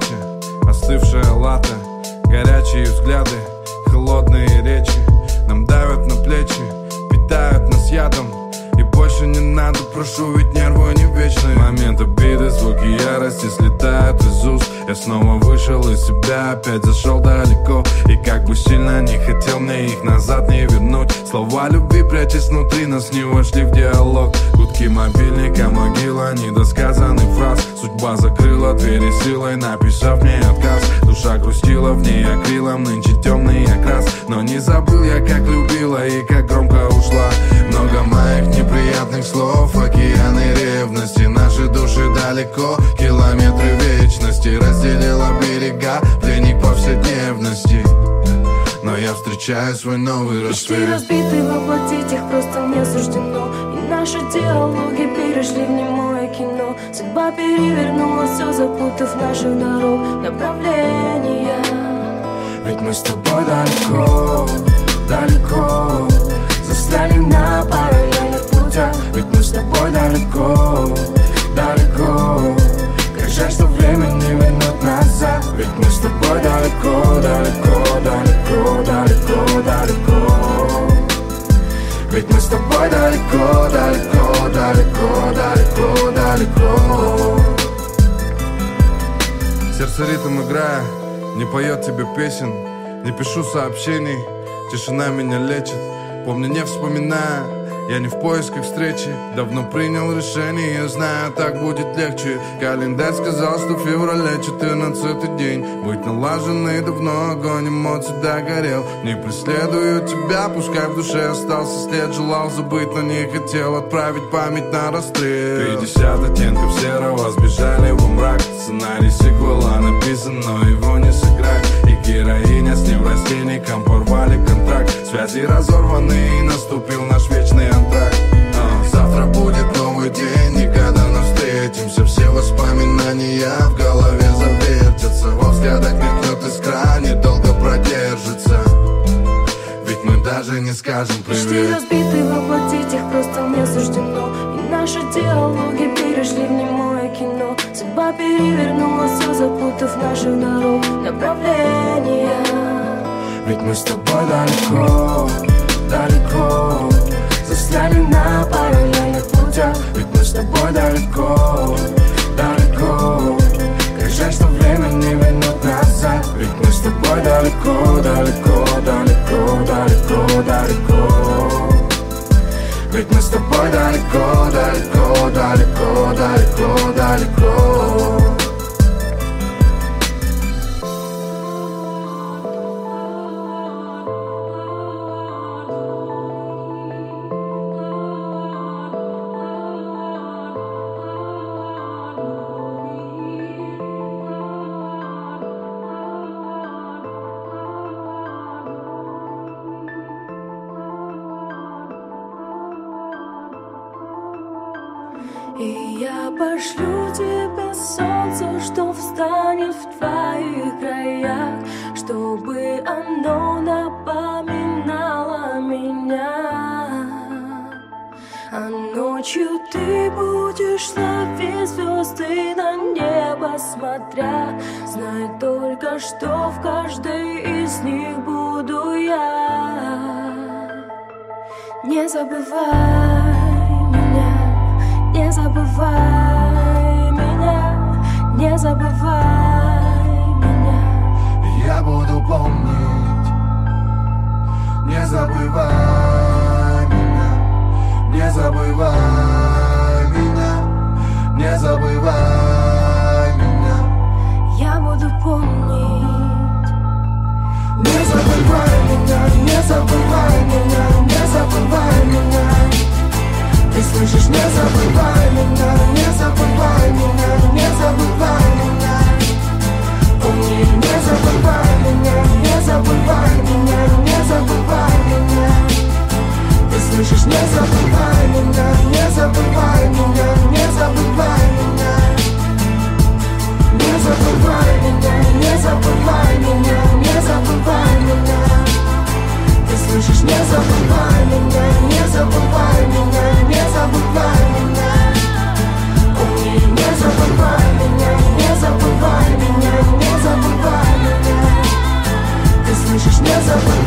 встречи, остывшая лата, горячие взгляды, холодные речи нам давят на плечи, питают нас ядом. И больше не надо, прошу, ведь нервы не вечные. Момент обиды, звуки ярости слетают из уст. Я снова вышел из себя, опять зашел далеко. И как бы сильно не хотел, мне их назад не вернуть. Слова любви, прячась внутри, нас не вошли в диалог. Гудки мобильника, могила недосказанных фраз. Судьба закрыла двери силой, написав мне отказ. Душа грустила, в ней акрилом нынче темный окрас. Но не забыл я, как любила и как громко ушла. Много моих неприятных слов, океаны ревности. Наши души далеко, километры вечности. Разделила берега, пленник повседневности. Но я встречаю свой новый рассвет. Мечты разбиты, воплотить их просто не суждено. И наши диалоги перешли в немое кино. Судьба перевернула все, запутав наших дорог направления. Ведь мы с тобой далеко, далеко, застряли на параллельных путях. Ведь мы с тобой далеко, далеко, как жаль, что время не вернуть назад. Ведь мы с тобой далеко, далеко, далеко, далеко, далеко. Ведь мы с тобой далеко, далеко, далеко, далеко, далеко. Сердце ритм играя, не поет тебе песен, не пишу сообщений, тишина меня лечит. Помню, не вспоминая, я не в поисках встречи. Давно принял решение, я знаю, так будет легче. Календарь сказал, что в феврале 14-й день. Быть налаженный давно, огонь эмоций догорел. Не преследую тебя, пускай в душе остался след. Желал забыть, но не хотел отправить память на расстрел. 50 оттенков серого сбежали во мрак. Сценарий сиквела написан, но его не сыграть. И героиня с неврастенником порвали контракт. Связи разорваны, и наступил наш вечный антракт. Завтра будет новый день, никогда не встретимся. Все воспоминания в голове завертятся. Во взглядах мелькнет искра, недолго продержится. Ведь мы даже не скажем привет. Мечты разбиты, воплотить их просто не суждено. И наши диалоги перешли в немое кино. Судьба перевернула все, запутав наших дорог направления. Ведь мы с тобой далеко, далеко, застряли на параллельных путях. Ведь мы с тобой далеко, далеко, как жаль, что время не вернуть назад. Ведь мы с тобой далеко, далеко, далеко, далеко, далеко. Ведь мы с тобой далеко, далеко, далеко, далеко, далеко. И я пошлю тебе солнце, что встанет в твоих краях, чтобы оно напоминало меня. А ночью ты будешь ловить звезды на небо смотря. Знай только, что в каждой из них буду я. Не забывай меня, не забывай меня, не забывай меня. Я буду помнить, не забывай меня, не забывай меня, не забывай меня. Я буду помнить. Не забывай меня, не забывай меня, не забывай меня. Ты слышишь, не забывай меня, не забывай меня, не забывай меня. Помни, не забывай меня, не забывай меня, не забывай меня. Ты слышишь, не забывай меня, не забывай меня, не забывай меня. Не забывай меня, не забывай меня, не забывай меня. Ты слышишь, не забывай меня, не забывай меня, не забывай меня. Помни, не забывай меня, не забывай меня. не забывай